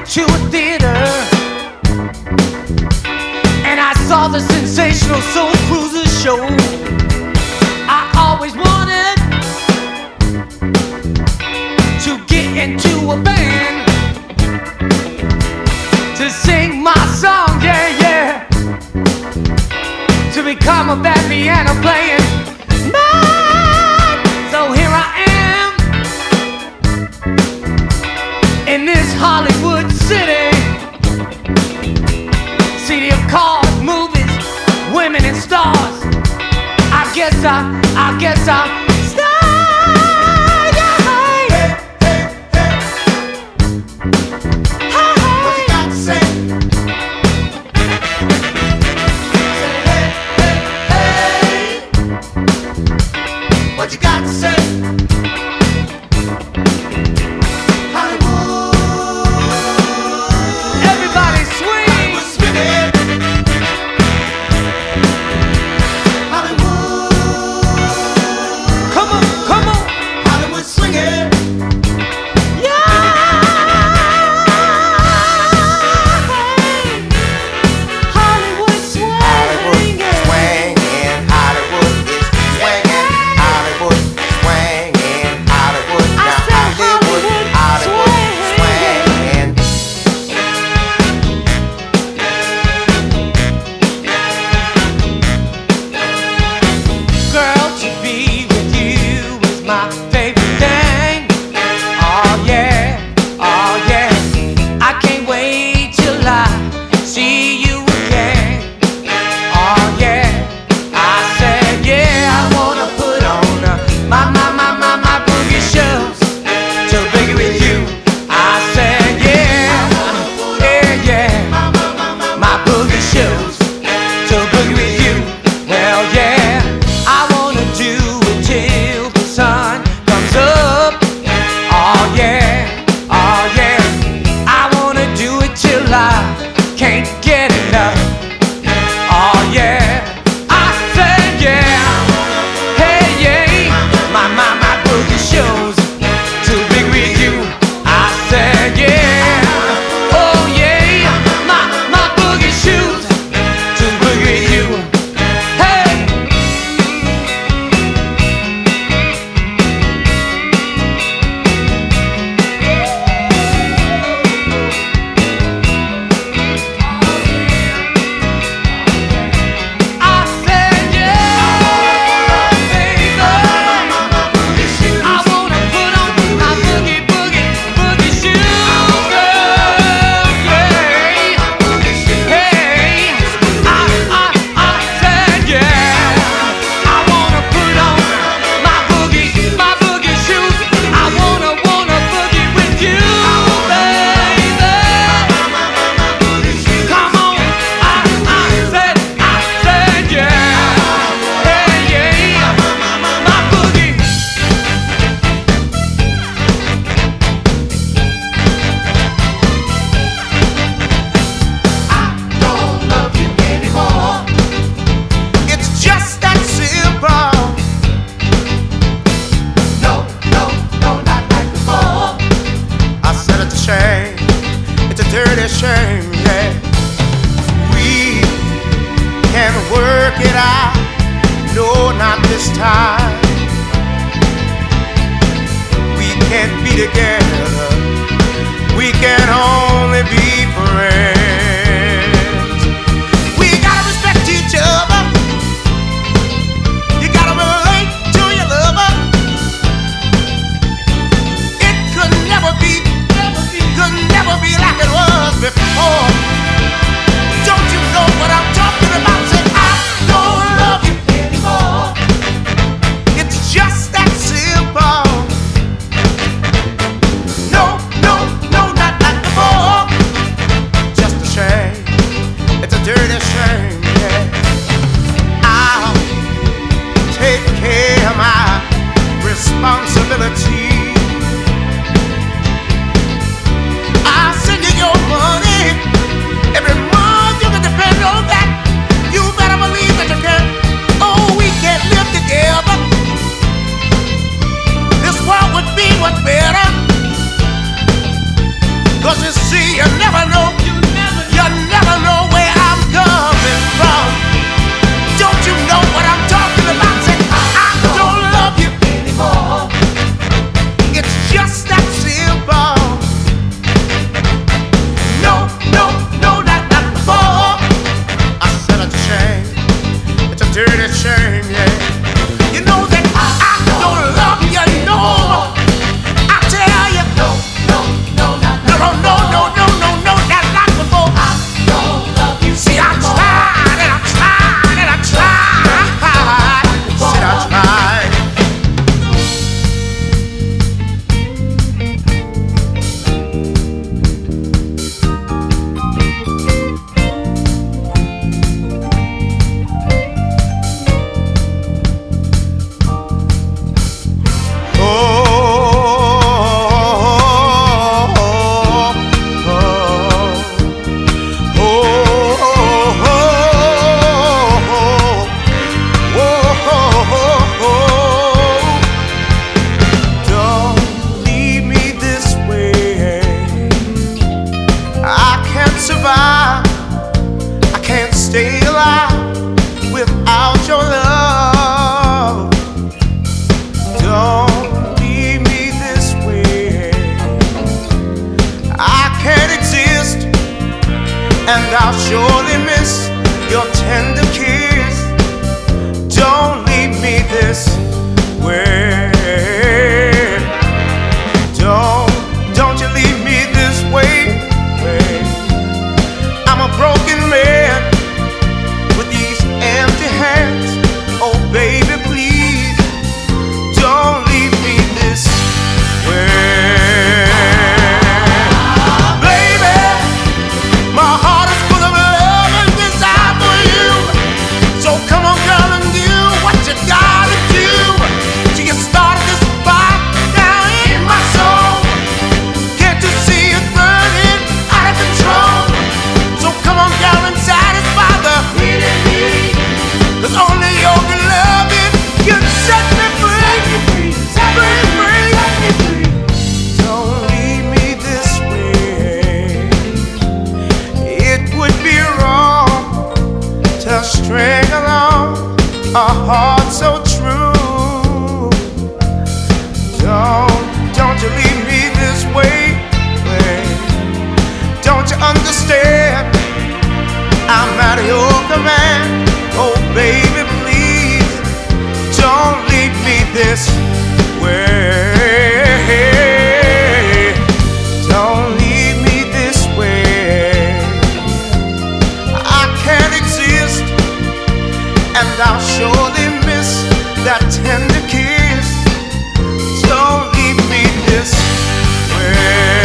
to a theater and I saw the sensational Soul Cruiser show. I always wanted to get into a band to sing my song, yeah, yeah, to become a bad piano playing man. So here I am in this Hollywood city, city of cars, movies, women and stars. I guess I'm What you got to say? Hollywood. everybody swing. Hollywood swinging. Hollywood. Come on, come on. Hollywood swinging. Yeah. Hollywood swing. Hollywood swinging. Hollywood is swinging. Hollywood swinging. Hollywood. I Now said Hollywood. Hollywood swinging. Girl, to be with you is my favorite thing. Oh yeah, oh yeah. I can't wait till I see you again. Oh yeah, I said yeah. I wanna put on my boogie shoes to boogie with you. I said yeah, yeah, yeah. My boogie shoes to boogie with you. Well yeah, I wanna do it till the sun comes up. Oh yeah, oh yeah. I wanna do it till I can't get enough. Oh yeah, I said yeah. Hey yeah, my boogie shoes to big with you. I said yeah. Oh yeah, my boogie shoes to big with you. Hey. I said yeah, baby. I wanna put on my boogie shoes, girl. Yeah. Hey, I said yeah. I wanna put on my boogie shoes. I wanna boogie with you, baby. Come on, I said yeah. Hey, yeah, my boogie. I don't love you anymore. It's just that simple. No, not like before. I said it's a shame. It's a dirty shame, yeah. We can work it out. No, not this time. We can't be together. We can only be friends. We gotta respect each other. You gotta relate to your lover. It could never be like it was before. Don't you know what I'm talking about? Say I don't love you anymore. It's just that simple. No, You never know. You never know where I'm coming from. Don't you know what I'm talking about? Say, I don't love you anymore. It's just that simple. No, no, no, not before. I said it's a shame. It's a dirty shame, yeah. You know that I don't love you no more. I tell you, no, no, no, not no, no, no, no, no, no, no, not before. I don't love you. See, I tried and I tried and I tried. Said I tried. Survive. I can't stay alive without your love. Don't leave me this way. I can't exist, and I'll surely miss your tender kiss. Don't leave me this way. Don't you leave me this way. I'm a broken man with these empty hands. Oh baby, please don't leave me this way. Baby, my heart is full of love and desire for you. So come on girl and do what you gotta do to get started this fire down in my soul. Can't you see it burning out of control? So come on down and satisfy the need in me. 'Cause only your good loving can set me free. Set me free. Don't leave me this way. It would be wrong to string along a heart so true. Don't you leave me this way. Don't you understand? I'm at your command. Oh baby, please don't leave me this way. Don't leave me this way. I can't exist, and I'll surely miss that tender kiss. Don't leave me this way.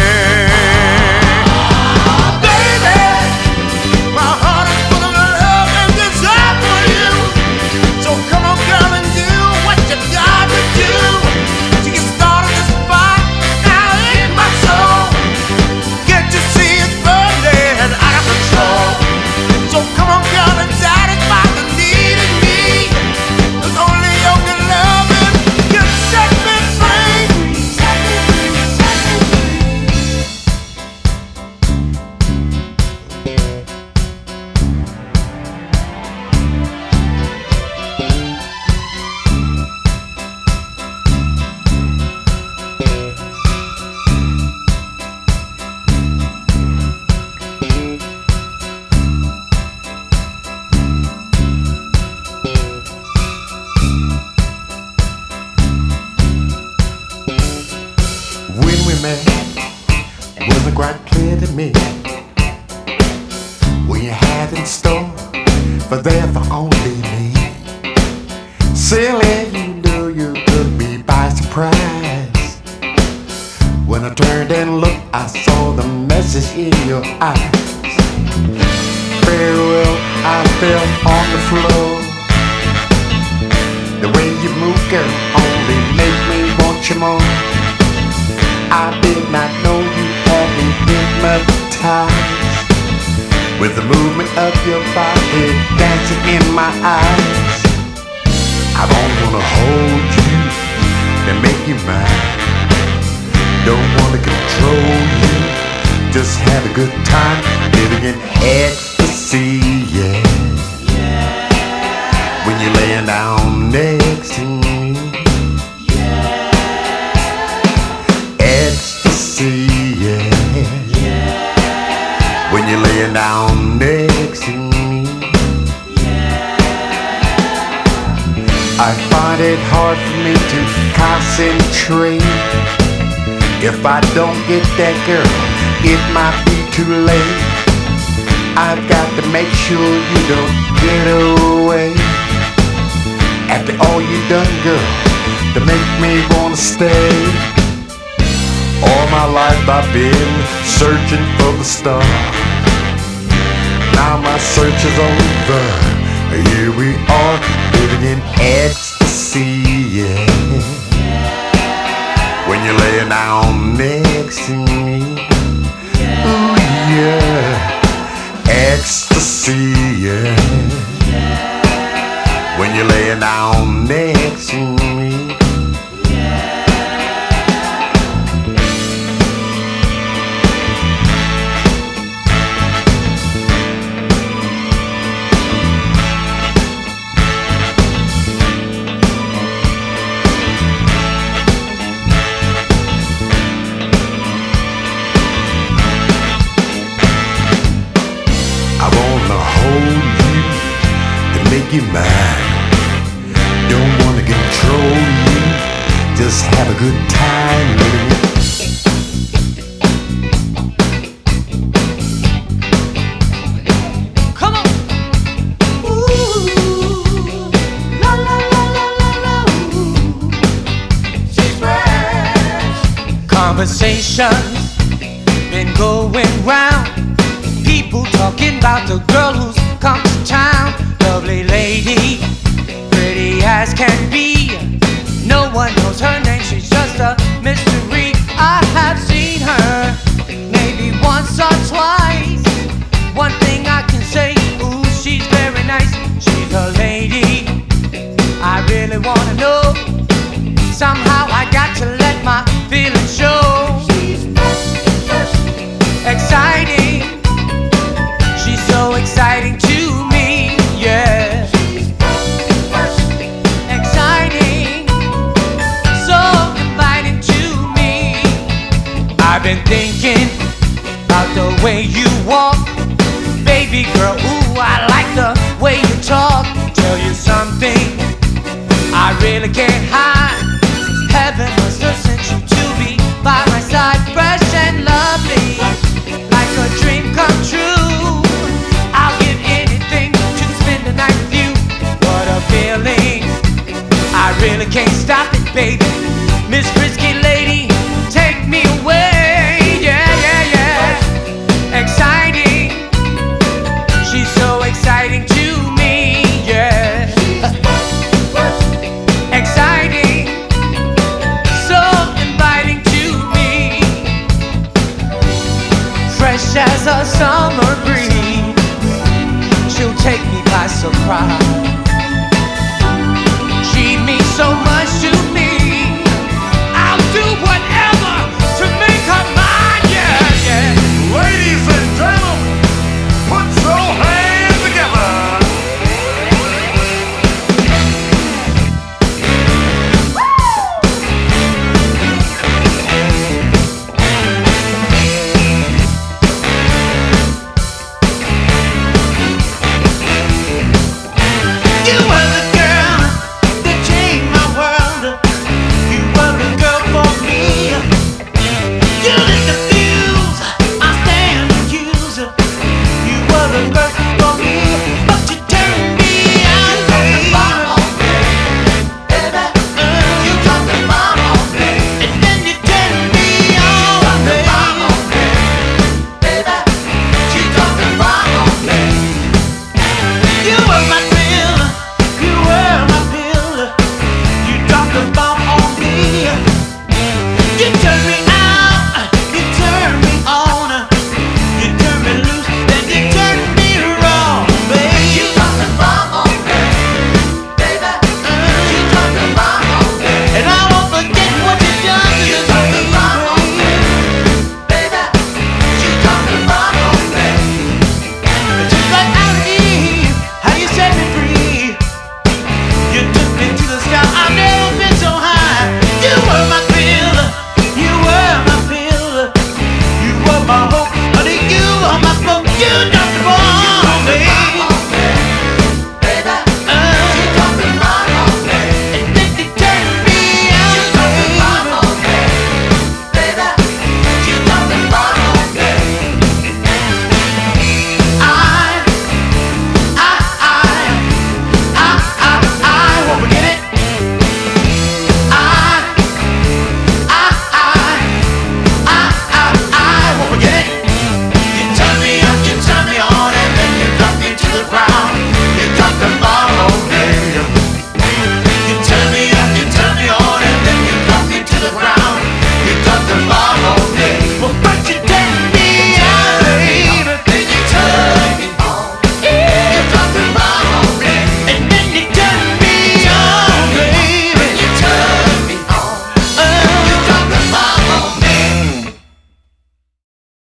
Wasn't quite clear to me what you had in store for there for only me. Silly, you knew you took me by surprise. When I turned and looked, I saw the message in your eyes. Farewell, I fell on the floor. The way you move, girl, only make me want you more. I did not know you had me hypnotized with the movement of your body dancing in my eyes. I don't wanna hold you and make you mine. Don't wanna control you, just have it good time living in ecstasy, yeah. When you're laying down next to me, ecstasy, yeah. When you're laying down next to me, I find it hard for me to concentrate. If I don't get that girl, it might be too late. I've got to make sure you don't get away. After all you done, girl, to make me wanna stay. All my life I've been searching for the star. Now my search is over. Here we are, living in ecstasy, yeah. When you're laying down next to me, ooh yeah, ecstasy, yeah. When you're laying down next to me, make you mine. Don't wanna control you, just have a good time living it. Come on. Ooh, la la la la la la. Ooh. She's fresh. Conversations been going round. People talking about the girl who's come to town. Lovely lady, pretty as can be. No one knows her name, she's just a mystery. I have seen her maybe once or twice. One thing I can say, ooh, she's very nice. She's a lady I really wanna know. Somehow I got to let my feelings show. She's exciting, she's so exciting to me. Yeah, exciting, so inviting to me. I've been thinking about the way you walk, baby girl. Ooh, I like the way you talk. Tell you something I really can't hide. Heaven must have sent you to be by my side, fresh and lovely, like a dream come true. I'll give anything to spend the night with you. What a feeling, I really can't stop it, baby. Miss Frisky Lady, take me away. Yeah, yeah, yeah. Exciting, she's so exciting to me. Yeah, exciting, so inviting to me. Fresh as a summer breeze, she'll take me by surprise. She means so much